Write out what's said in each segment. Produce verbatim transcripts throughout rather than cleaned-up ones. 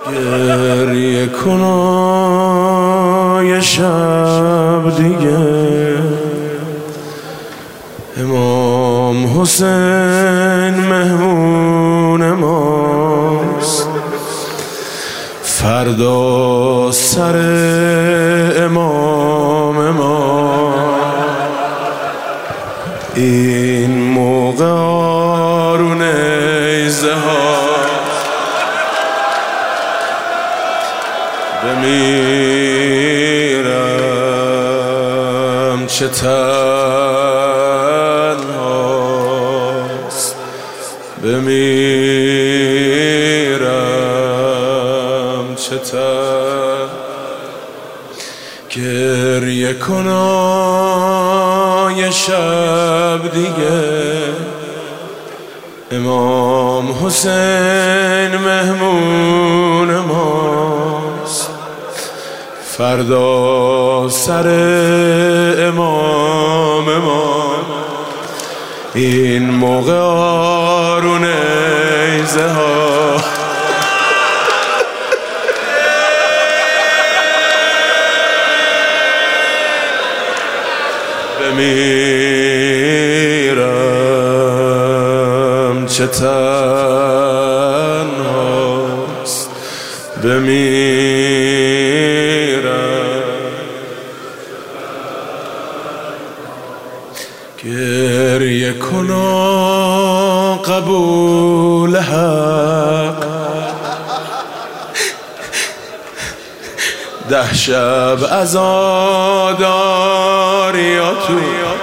گریه کن یه شب دیگه، امام حسین مهمون ماست، فردا سر امام ما. این موقع آرون ایزه ها بمیرم چه تنهاست، بمیرم چه تنهاست. گریه کن یه شب دیگه، امام حسین مهمون ماست، فردا سر امام ما. این موقع آرون ایزه ها بمیرم چه تنهاست، بمیرم. گریه کن قبول حق، ده شب عزاداریاتو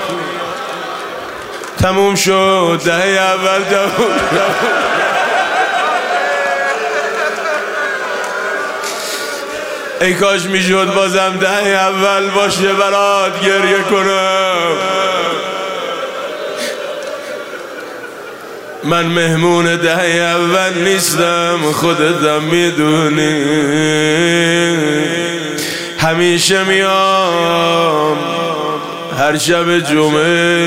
تموم شد، ده اول تموم شد. ای کاش میشد بازم ده اول باشه برات گریه کنم. من مهمون ده اول نیستم، خودتم میدونی. همیشه میام هر شب جمعه،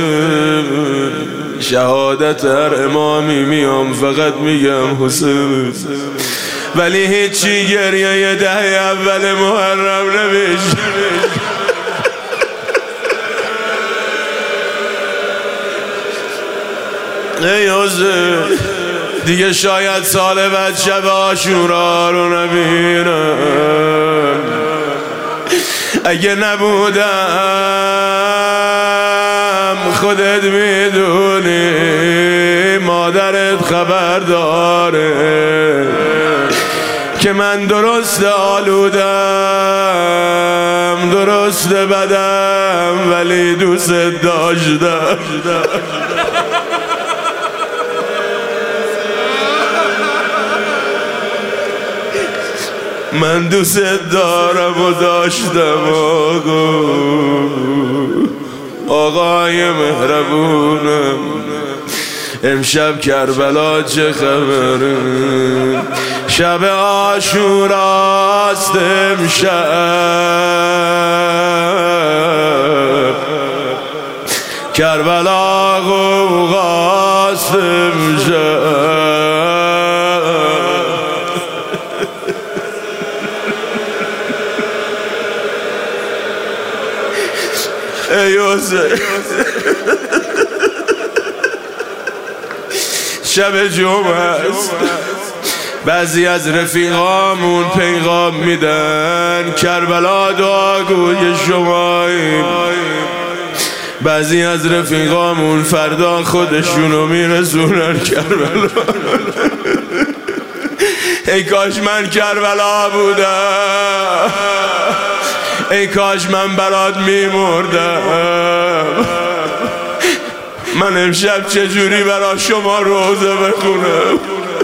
شهادت هر امامی میام، فقط میگم حسین. ولی هیچی گریه ده اول محرم نمیشه. ای حسین دیگه شاید سال بعد شب عاشورا رو نبینم. اگه نبودم خودت میدونی، مادرت خبر داره که من درست آلودم، درست بدم، ولی دوست داشتم. من دوست دارم و داشتم آقا، آقای مهربونم. امشب کربلا چه خبره؟ شب عاشوراست امشب، کربلا غوغاست امشب. ای حسین شب جمعه است، بعضی از رفیقامون پیغام میدن کربلا دعاگوی شماییم. بعضی از رفیقامون فردا خودشونو میرسونن کربلا. ای کاش من کربلا بودم، ای کاش من برات میمردم. من امشب چجوری برا شما روزه بخونم؟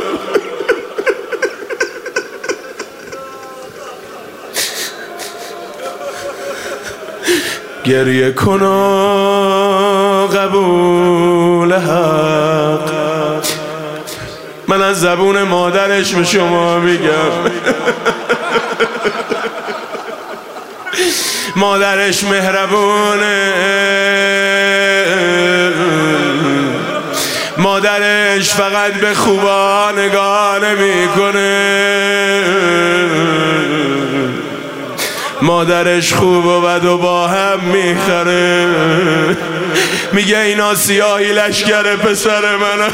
گریه کن قبول حق. من از زبون مادرش به شما میگم، مادرش مهربونه، مادرش فقط به خوبا نگاه نمیکنه. مادرش خوب و بد و با هم میخره. میگه اینا سیاهی لشکر پسر منه.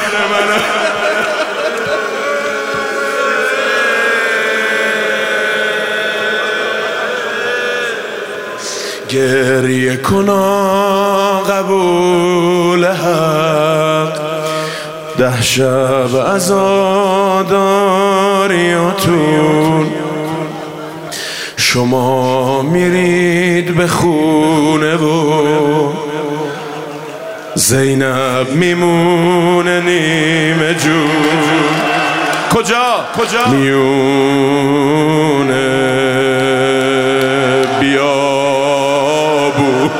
گریه کنا قبول حق، ده شب عزاداریاتون. شما میرید به خونه و زینب میمونه نیمه جون. کجا؟ کجا؟ میونه بیابو،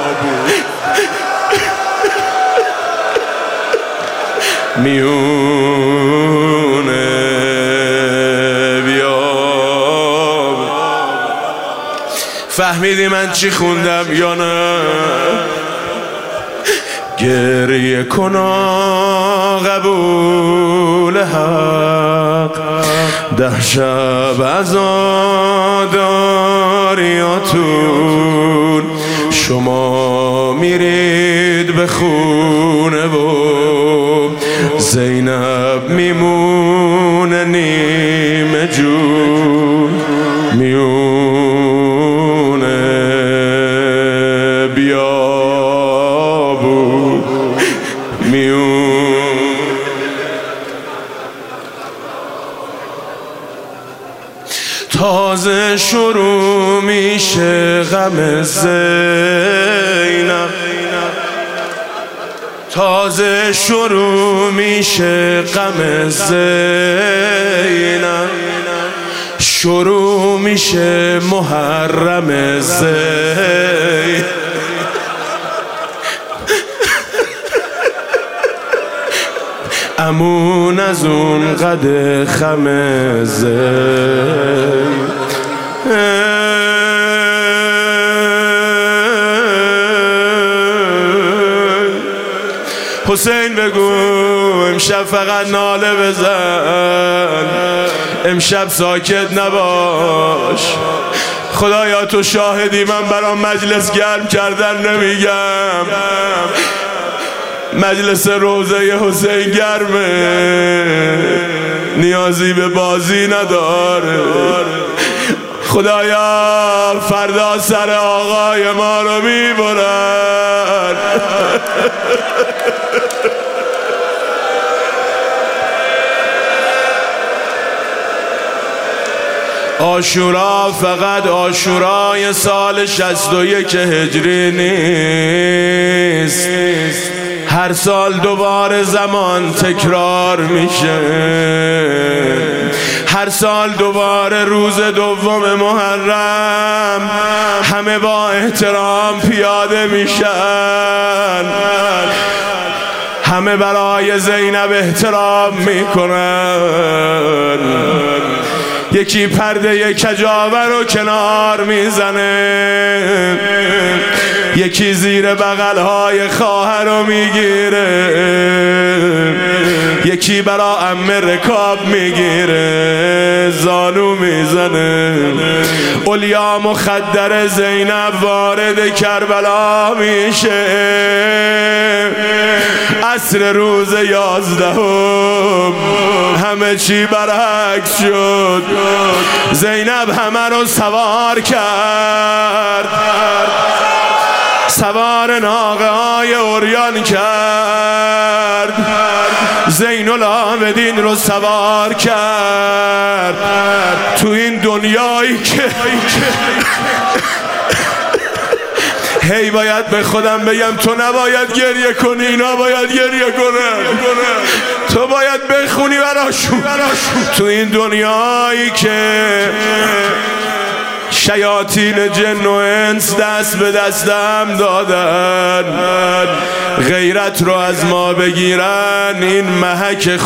میونه بیابو. فهمیدی من چی خوندم یا نه؟ گریه کنا قبول حق، ده شب عزاداریاتون. شما میرید به خونه و زینب میمونه نیمه جون. میونه بیابو، میون. تازه شروع میشه غم زینب، تازه شروع میشه غم زینب. شروع میشه محرم زینب. امون از اون قد خم زینب. حسین بگو امشب فقط ناله بزن، امشب ساکت نباش. خدایا تو شاهدی، من برام مجلس گرم کردن نمیگم. مجلس روضه حسین گرمه، نیازی به بازی نداره. خدایا فردا سر آقای ما رو میبرن. عاشورا فقط عاشورای سال شصت و یک هجری نیست، هر سال دوباره زمان تکرار میشه. هر سال دوباره روز دوم محرم همه با احترام پیاده میشن، همه برای زینب احترام میکنن. یکی پرده کجاوه رو کنار میزنه، یکی زیر بغلهای خواهر رو میگیره، یکی برا عمه رکاب میگیره، زانو میزنه. اولیا مخدر زینب وارد کربلا میشه. عصر روز یازدهم همه چی برعکس شد. زینب همه رو سوار کرد، سوار ناقه های اوریان کرد. زین العابدین رو سوار کرد. تو این دنیایی که هی باید به خودم بگم تو نباید گریه کنی، اینا باید گریه کنن، تو باید بخونی براشون. تو این دنیایی که شیاطین جن و انس دست به دستم دادن، غیرت رو از ما بگیرن این محک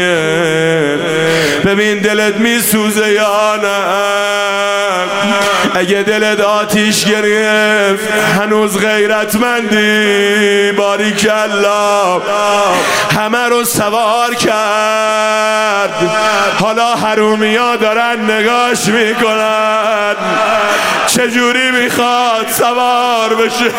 خوبیه. ببین دلت میسوزه یا نه؟ اگه دلت آتیش گرفت هنوز غیرتمندی، باریکالله همه رو سوار کرد. حالا حرومیا دارن نگاش میکنن چجوری میخواد سوار بشه.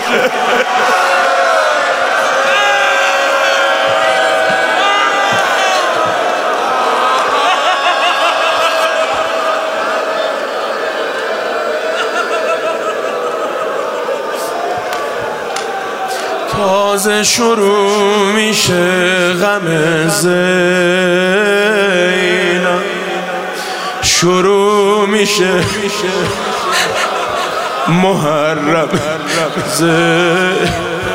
تازه شروع میشه غم زینب، شروع میشه محرم زینب،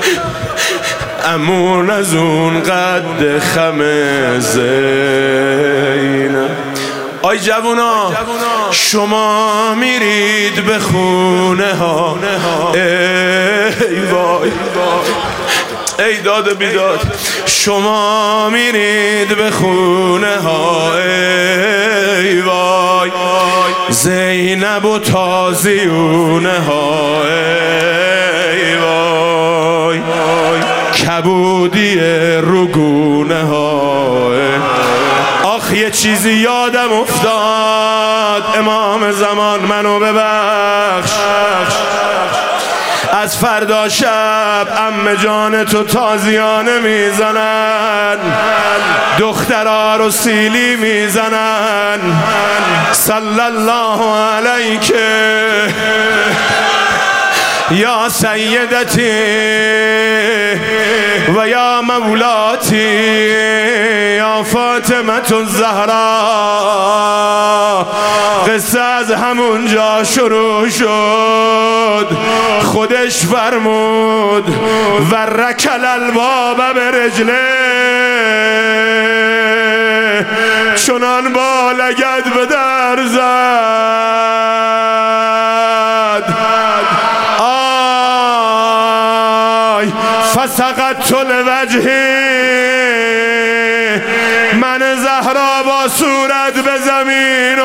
امون از اون قد خم زینب. آی جوونا شما میرید به خونه ها، ای وای ای داد بیداد، شما میرید به خونه ها، ای وای زینب و تازیونه ها، ای وای کبودی رگونه ها. آخ یه چیزی یادم افتاد، امام زمان منو ببخش، از فردا شب عمه جان تو تازیانه میزنن، دخترها رو سیلی میزنن. صلی الله علیکه یا سیدتی و یا مولاتی یا فاطمه الزهرا. قصه از همونجا شروع شد، خودش فرمود و رکل الباب به رجله، چنان با لگد به در زد. آی فسقط لوجهی، من زهرا با صورت به زمین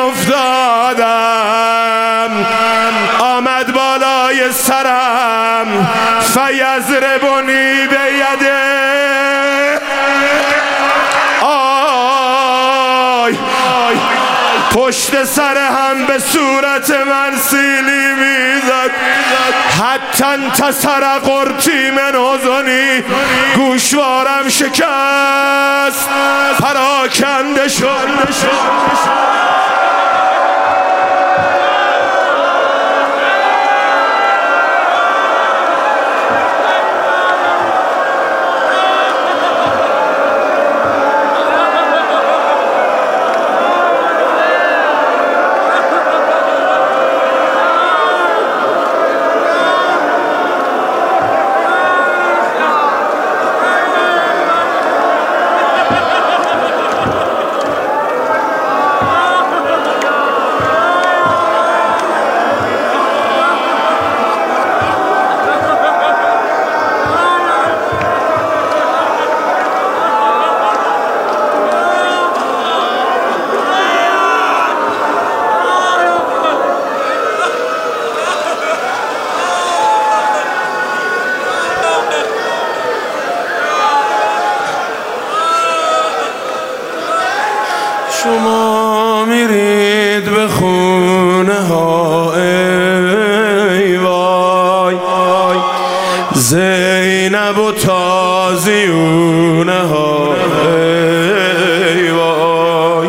افتادم. آمد بالای سرم فیضربنی به یده، آی پشت سر هم به صورت من سیلی میزد. حتی انتصر قرطی من حزنی، گوشوارم شکست، پراکنده شد. شما میرید به خونه ها، ای وای زینب و تازیونه ها، ای وای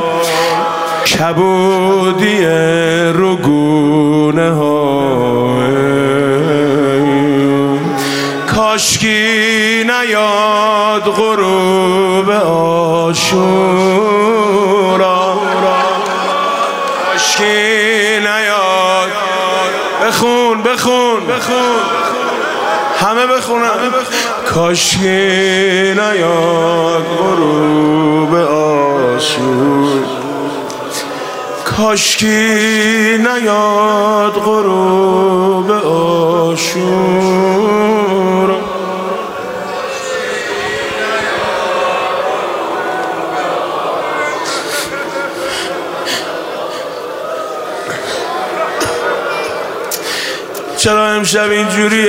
کبودی رگونه ها. کاشکی نیاد غروب عاشورا، کاشکی نیاد. بخون بخون بخون همه بخونن. کاشکی نیاد غروب عاشور، کاشکی نیاد غروب عاشور. چرا امشب اینجوریه؟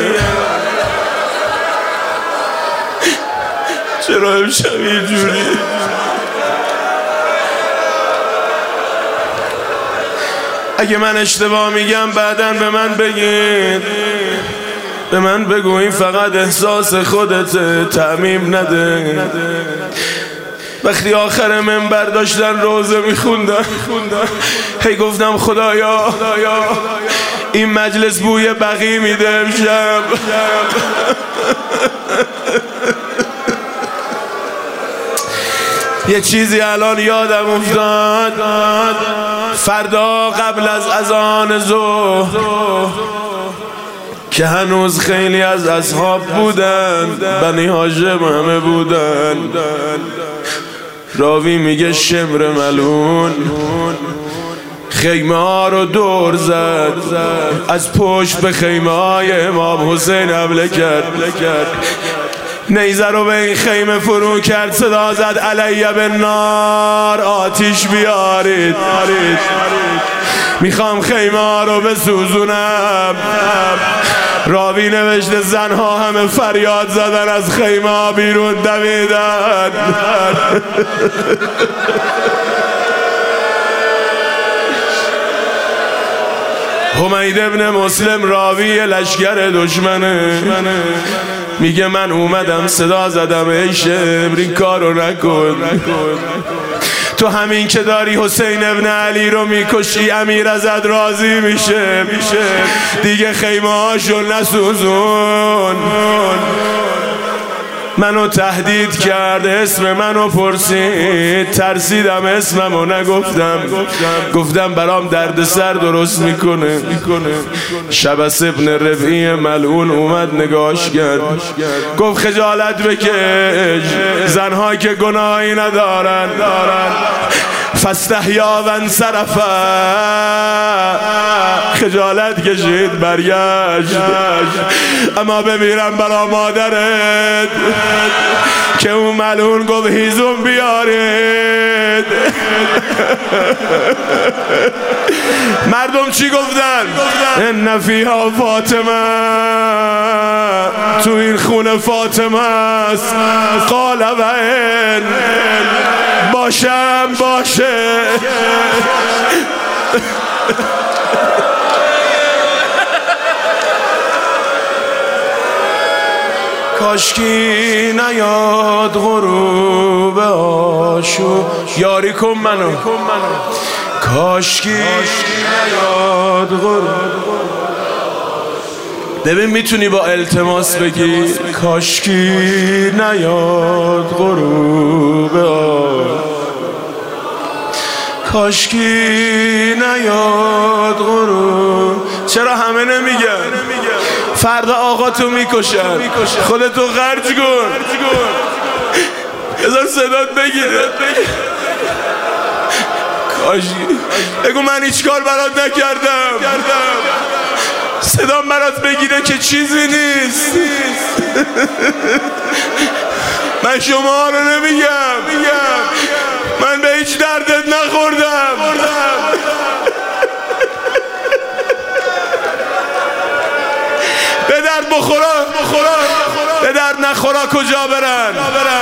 چرا امشب اینجوریه؟ اگه من اشتباه میگم بعداً به من بگید، به من بگو این فقط احساس خودته، تعمیم نده. وقتی آخر منبر داشتن روزه میخوندن، هی گفتم خدایا این مجلس بوی بقی میده امشب. یه چیزی الان یادم افتاد، فردا قبل از اذان ظهر که هنوز خیلی از اصحاب بودن، بنی هاشم همه بودن، راوی میگه شمر ملعون خیمه ها رو دور زد، از پشت به خیمه های امام حسین حمله کرد، نیزه رو به این خیمه فرو کرد، صدا زد علیه بالنار، آتیش بیارید، میخوام خیمه ها رو بسوزونم. راوی نوشته زنها همه فریاد زدن، از خیمه ها بیرون دویدن. حمید ابن مسلم راوی لشکر دشمنه، میگه من اومدم صدا زدم ای شمر این کارو نکن، تو همین که داری حسین ابن علی رو میکشی امیر ازت راضی میشه، دیگه خیمه هاشو نسوزون. منو تهدید کرد، اسم منو پرسید، ترسیدم اسممو نگفتم، گفتم برام درد سر درست میکنه. شبس ابن ربیع ملعون اومد نگاش کرد، گفت خجالت بکش، زنها که گناهی ندارن، فاستحیا و انصرف، خجالت کشید برگشت. اما بمیرم برا مادرت که اون ملعون گفت هیزم بیارید. مردم چی گفتن؟ ان فیها فاطمه، تو این خونه فاطمه است. قال و ان، باشم باشه. کاشکی نیاد غروب آشو، یاری کن منو، کاشکی نیاد غروب. ببین میتونی با التماس بگی کاشکی نیاد غروب آشو، کاشکی نیاد غروب. چرا همه نمیگن؟ فردا آقا تو میکشن، خودتو خرج کن، بذار صدات بگیره. کاشکی بگو من هیچ کار برات نکردم، صدام برات بگیره که چیزی نیست. من شما رو نمیگم، من به هیچ دردت نخوردم. به درد بخورا، به درد نخورا کجا برن؟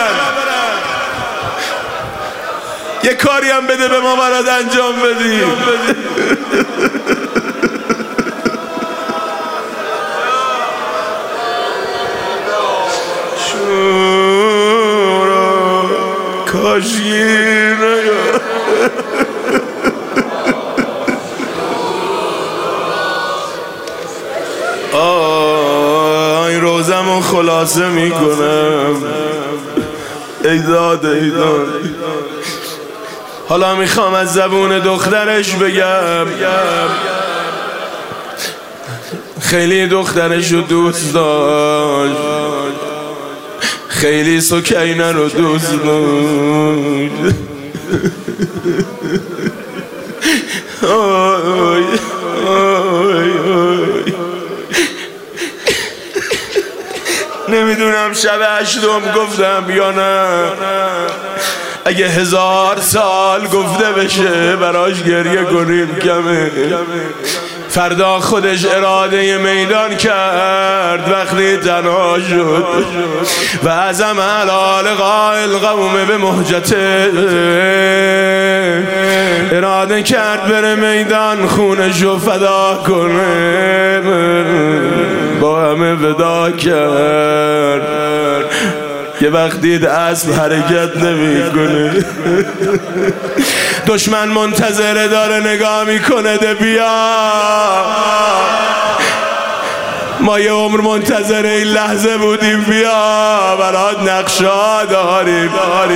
یه کاری هم بده به ما برات انجام بدی. شورا کاشکی نیاد. آه این روزمو خلاصه میکنم. ایداد ایداد. حالا میخوام از زبون دخترش بگم، خیلی دخترش رو دوست داشت، خیلی سکینه رو دوست داشت. آی آی آی. نمیدونم شب هشتم گفتم یا نه، اگه هزار سال گفته بشه براش گریه کنیم کمه. فردا خودش اراده میدان کرد وقتی تنها شد و عزم علی قائل قوم به مهجته، اراده کرد بره میدان خونشو فدا کنه، با همه ودا کرد. یه وقت دید اسب حرکت نمی کنه، دشمن منتظره داره نگاه میکنه، ده بیا ما یه عمر منتظر این لحظه بودیم، بیا برات نقشا داریم.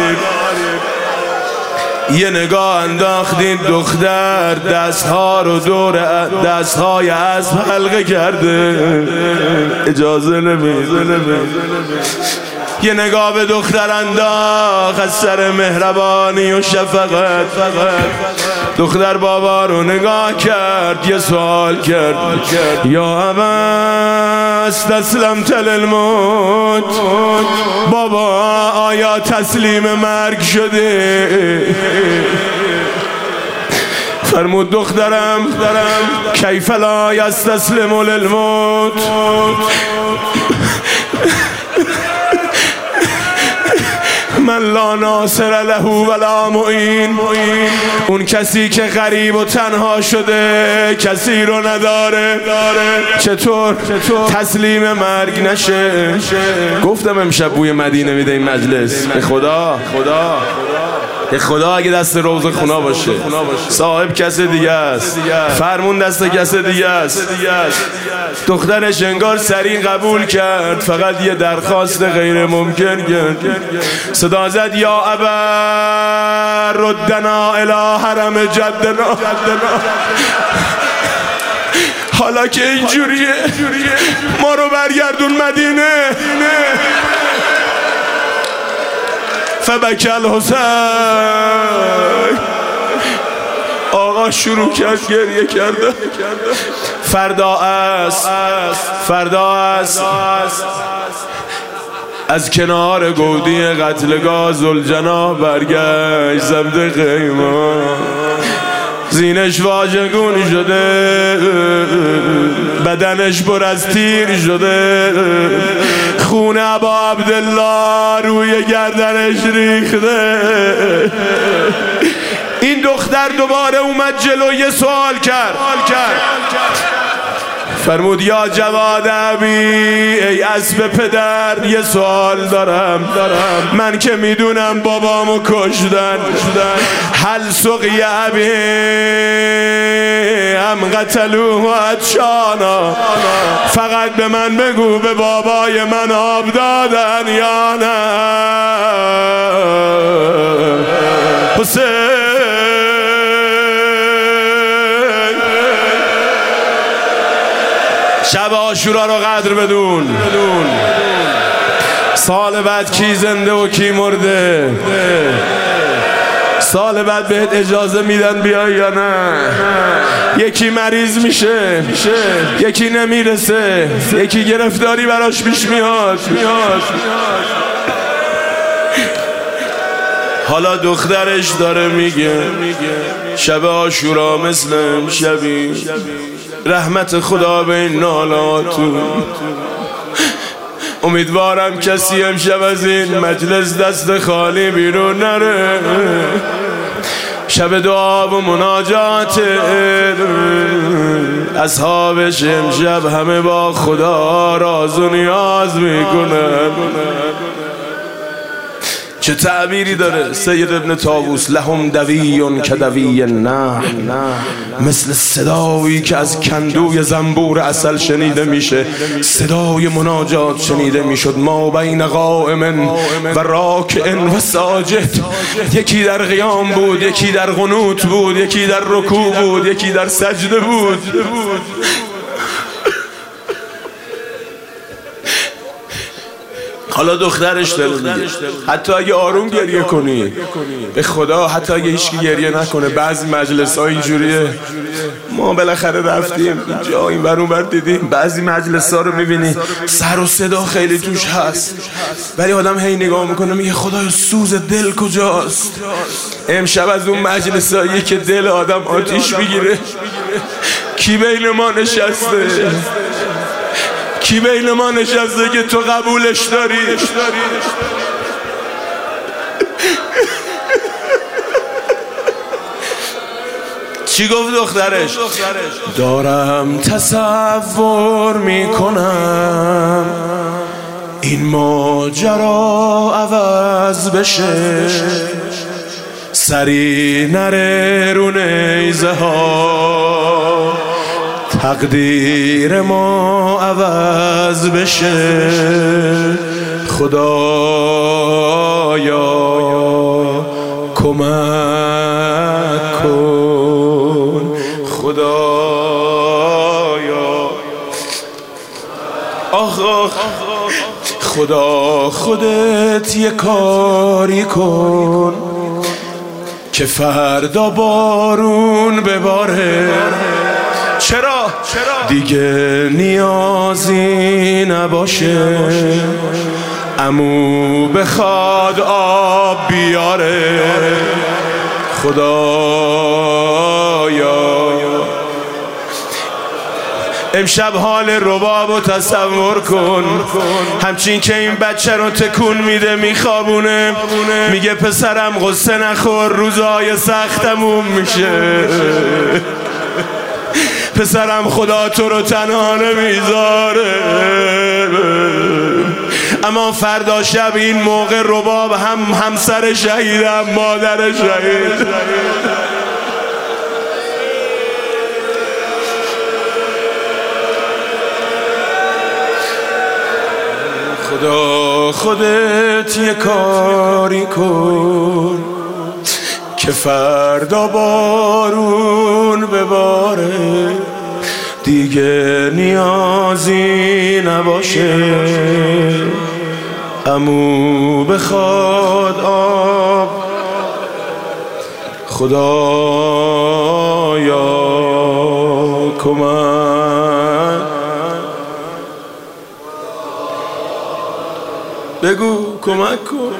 یه نگاه انداختین دختر دستها رو دور دستهای اسب حلقه کرده، اجازه نمیده. یه نگاه به دختر انداخت از سر مهربانی و شفقت. دختر بابا رو نگاه کرد، یه سوال کرد، یا ابا استسلمت للموت، بابا آیا تسلیم مرگ شده؟ فرمود دخترم کیف لا یستسلم للموت، من لا ناصر له ولا معین. اون کسی که غریب و تنها شده کسی رو نداره، چطور تسلیم مرگ نشه؟ گفتم امشب بوی مدینه میده این مجلس. به خدا خدا به خدا اگه دست روز خونه باشه صاحب کس دیگه است، فرمون دست کس دیگه است. دخترش انگار سریع قبول کرد، فقط یه درخواست غیر ممکن کرد. صدا زد یا ابا ردنا الی حرم جدنا، حالا که اینجوریه ما رو برگردون مدینه. فبکی الحسین، آقا شروع کرد گریه کرده. فردا است فردا است از کنار گودی قتلگاه ذوالجناح برگشت زبد خیمه، زینش واژگون شده، بدنش پر از تیر شده، خون ابا عبدالله روی گردنش ریخته. این دختر دوباره اومد جلو، یه سوال کرد، فرمود یا جواد ابی، ای اسب پدر یه سوال دارم. من که میدونم بابامو کشتن، هل سقی ابی هم قتلوه عطشانا، فقط به من بگو به بابای من آب دادن یا نه؟ حسین شب عاشورا رو قدر بدون. سال بعد کی زنده و کی مرده، سال بعد بهت اجازه میدن بیای یا نه؟ یکی مریض میشه، یکی نمیرسه، یکی گرفتاری براش پیش میاد. حالا دخترش داره میگه شب عاشورا مثل امشبی، رحمت خدا به این نالاتون. امیدوارم کسی امشب از این مجلس دست خالی بیرون نره. شب دعا و مناجات اصحابش امشب همه با خدا راز و نیاز میکنن. چه تعبیری داره سید ابن طاووس، لهم دویون که دوی نه، مثل صدایی که از کندوی زنبور عسل شنیده میشه، صدای مناجات شنیده میشد. ما بین قائم و راکع و ساجد، یکی در قیام بود، یکی در قنوت بود، یکی در رکوع بود، یکی در سجده بود. حالا دخترش داره میگه حتی اگه آروم گریه کنی، به خدا حتی اگه هیچکی گریه نکنه، بعضی مجلس ها اینجوریه. ما بالاخره رفتیم اینجا این ور اون ور دیدیم، بعضی مجلس ها رو میبینی سر و صدا خیلی توش هست، ولی آدم هی نگاه میکنه میگه خدایا سوز دل کجاست؟ امشب از اون مجلس هایی که دل آدم آتیش میگیره کی بین ما نشسته؟ کی بین ما نشسته که تو قبولش داری؟ چی گفت دخترش؟ دارم تصور میکنم این ماجرا عوض بشه، سری نره رو نیزه ها، تقدیر ما عوض بشه. خدایا کمک کن، خدایا آخ آخ خدا خودت یه کاری کن که فردا بارون بباره. چرا؟ دیگه نیازی نباشه عمو بخواد آب بیاره. خدایا امشب حال ربابو تصور کن، همچین که این بچه رو تکون میده میخوابونه، میگه پسرم قصه نخور روزای سختمون میشه، پسرم خدا تو رو تنها نمیذاره. اما فردا شب این موقع رباب هم همسر شهید هم مادر شهید. خدا خودت یه کاری کن که فردا بارون بباره، دیگه نیازی نباشه عمو بخواد آب. خدایا کمک بگو کمک کن.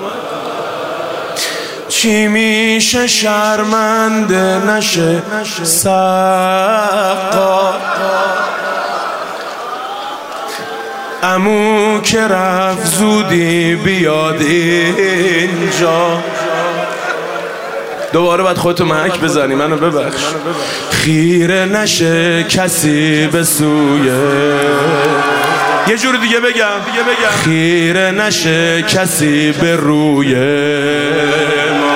چی میشه شرمنده نشه سقا، عمو که رفت زودی بیاد اینجا. دوباره باید خودتو محک بزنی، منو ببخش. خیره نشه کسی به سوی، یه جور دیگه بگم خیره نشه کسی به روی ما.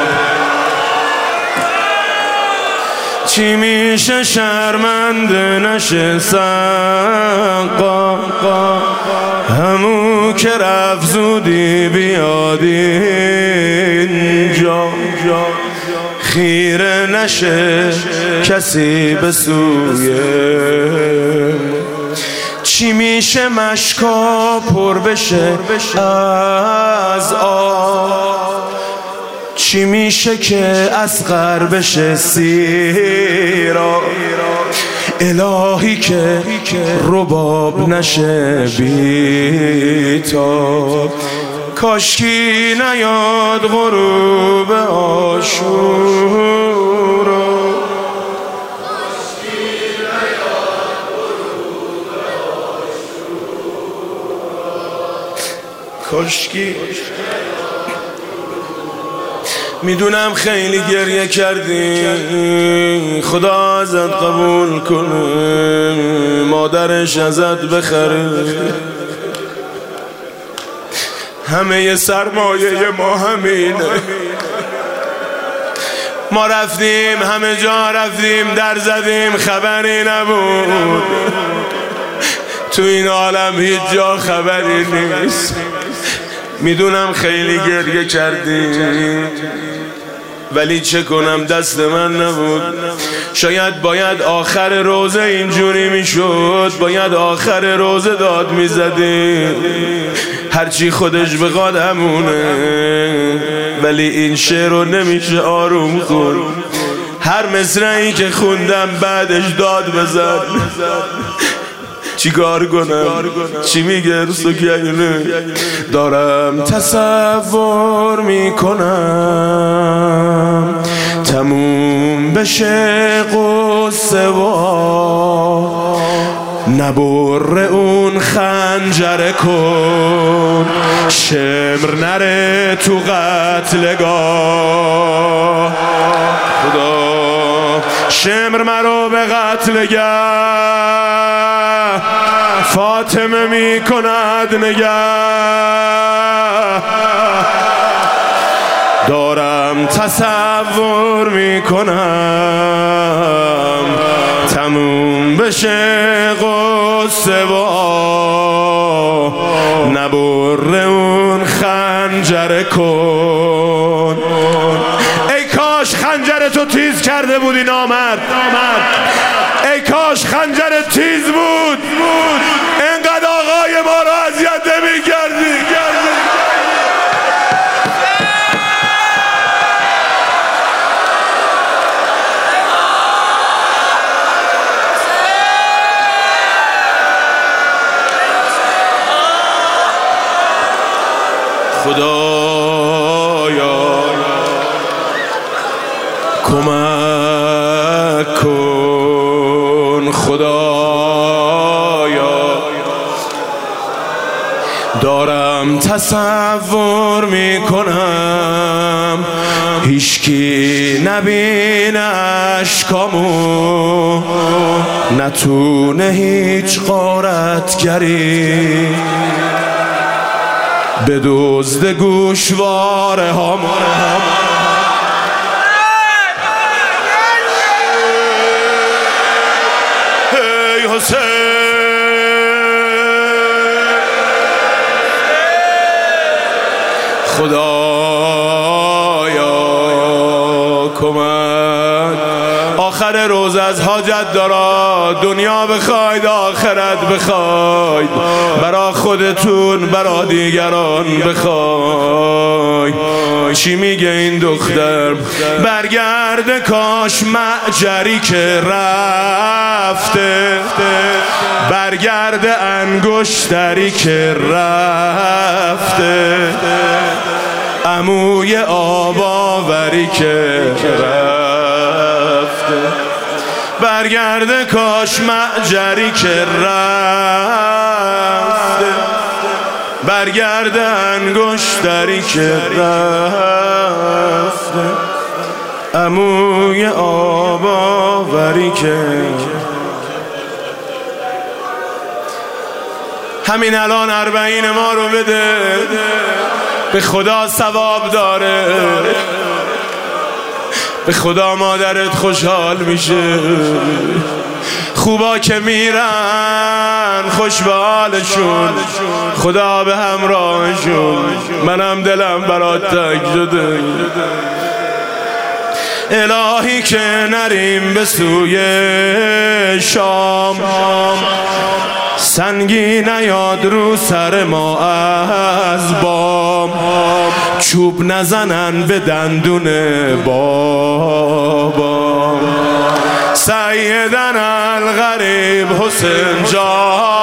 چی میشه شرمنده نشه سقا، همون که رفت زودی بیاد اینجا. خیره نشه کسی به سوی ما. چی میشه مشکا پر بشه از آب، چی میشه که اصغر بشه سیرا، الهی که رباب نشه بیتاب. کاشکی نیاد غروب عاشورا، کاشکی. میدونم خیلی گریه کردی، خدا ازت قبول کنه، مادرش ازت بخره. همه سرمایه ما همینه، ما رفتیم همه جا رفتیم در زدیم خبری نبود، تو این عالم هیچ جا خبری نیست. میدونم خیلی گریه کردی ولی چه کنم دست من نبود. شاید باید آخر روزه اینجوری میشد، باید آخر روزه داد میزدی، هرچی خودش بخواد همونه. ولی این شعر رو نمیشه آروم کن، هر مصرعی که خوندم بعدش داد بزن. چی کار کنم؟ چی میگه رسوکینه؟ دارم تصور میکنم تموم بشه قصه و نبر اون خنجر کن، شمر نره تو قتلگاه. خدا شمر مرا به قتلگه، فاطمه می کند نگه. دارم تصور می کنم تموم بشه قصه با نبر اون خنجر کن. ای کاش خنجر تو تیز کرده بودی نامرد، ای کاش خنجر تیز بود، اینقدر آقای ما رو اذیت نمی کردی. خدایا کمک کن، خدایا دارم تصور میکنم هیچکی نبینه اشکامو، نتونه هیچ غارتگری به دزد گوشواره ها. ای حسین خدایا کمک. آخر روز از حاجت دارا، دنیا بخواید آخرت بخواید، برا خودتون برا دیگران بخواید. چی میگه این دختر؟ برگرد کاش معجری که رفته، برگرد انگشتری که رفته، عموی آباوری که رفته. برگرد کاش معجری که رفته، برگرد انگشتری که رفته، عموی آباوری که. همین الان اربعین ما رو بده، به خدا ثواب داره، به خدا مادرت خوشحال میشه. خوبا که میرن خوش به حالشون، خدا به همراهشون. منم دلم برات تنگ شده، الهی که نریم به سوی شام، سنگی نیاد رو سر ما از بام، چوب نزنن به دندون بابا. سیدن الغریب حسین جان،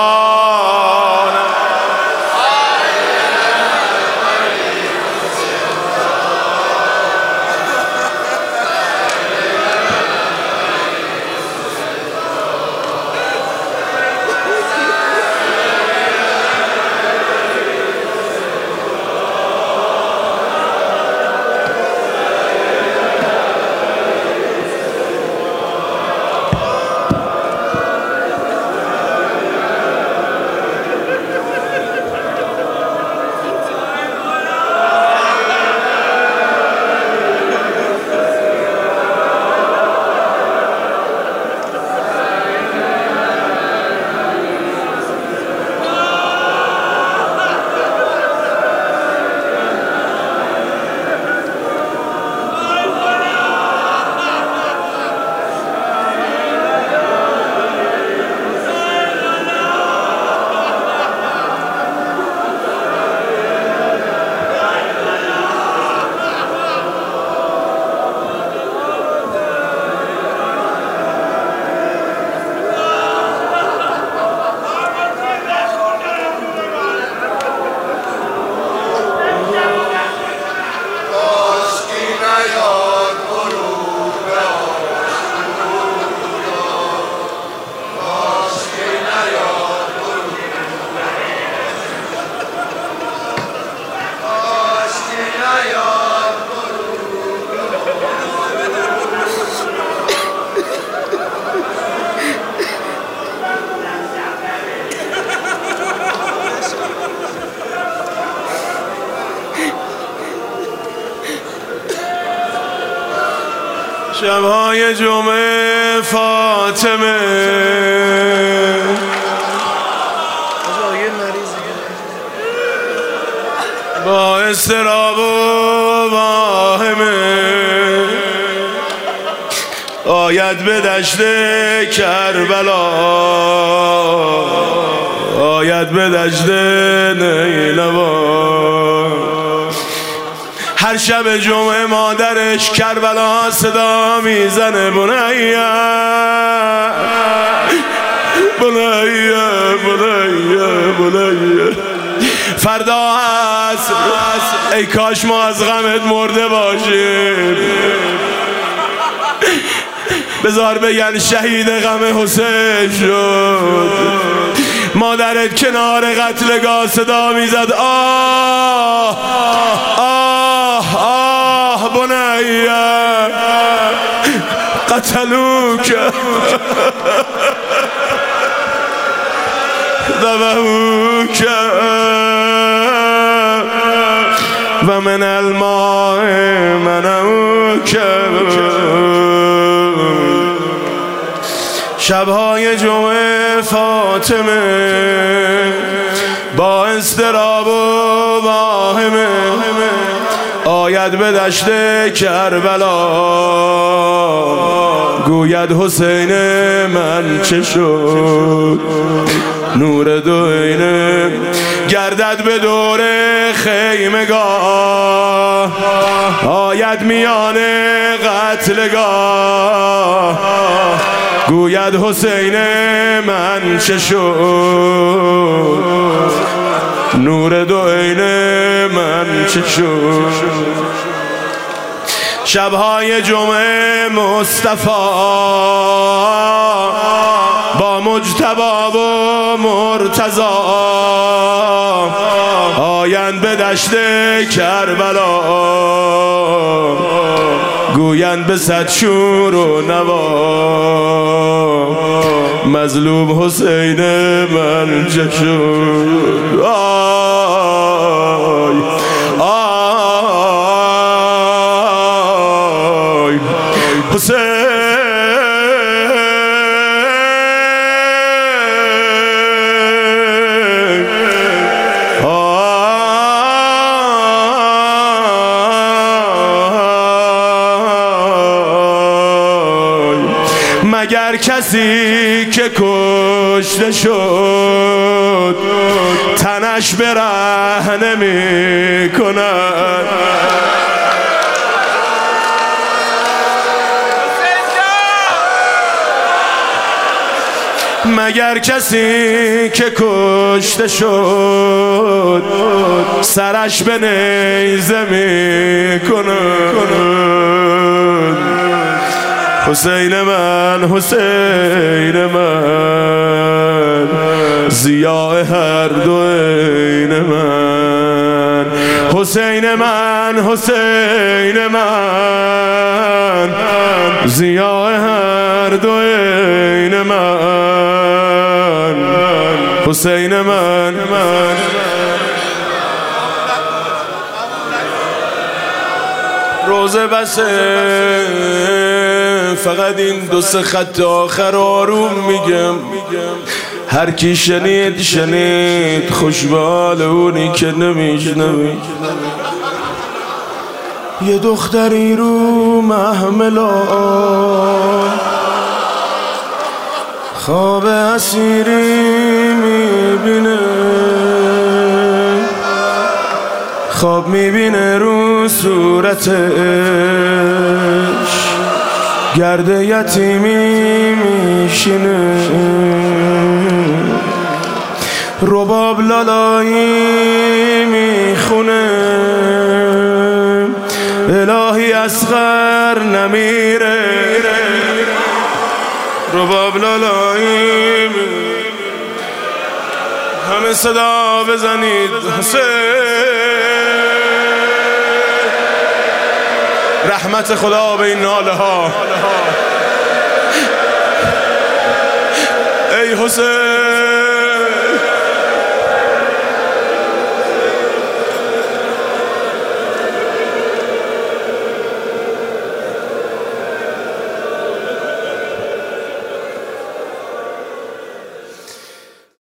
شبهای جمعه فاطمه با اضطراب و واهمه آید به دشت کربلا، آید به دشت نیلوا. هر شب جمعه مادرش کربلا صدا میزنه بنیه بنیه بنیه بنیه فردا هست، ای کاش ما از غمت مرده باشیم. بذار بگن شهید غم حسین شد. مادرت کنار قتلگاه صدا میزد آه آه آه بنیه قتلوک ذبحوک و من الماء منعوک. شبهای جمعه فاطمه با اضطراب و واهمه آید به دشت کربلا، گوید حسین من چه شد. نور دوینه گردد به دور خیمگاه، آید میان قتلگاه، گوید حسین من چه شد. نور دوینه من چه شد. شبهای جمعه مصطفی با مجتبی و مرتضی آیند به دشت کربلا، گویند به صد شور و نوا مظلوم حسین من چه شد. آی آی حسین مگر کسی که کشته شد تنش برهنه می کند. مگر کسی که کشته شد سرش به نیزه می کند. حسین من حسین من ضیاء هر دو عین من. حسین من حسین من ضیاء هر دو عین من. حسین من من روزه بسه فقط این دو سه خط آخر آروم میگم. هر کی شنید شنید، خوش به حال اونی که نمیشنوید. یه دختری رو محملا خواب اسیری میبینه، خواب میبینه رو صورتش گرد یتیمی میشینه. رباب لالایی میخونه، الهی اصغر نمیره. رباب لالایی همه صدا بزنید حسین. رحمت خدا به این ناله ها. ای حسین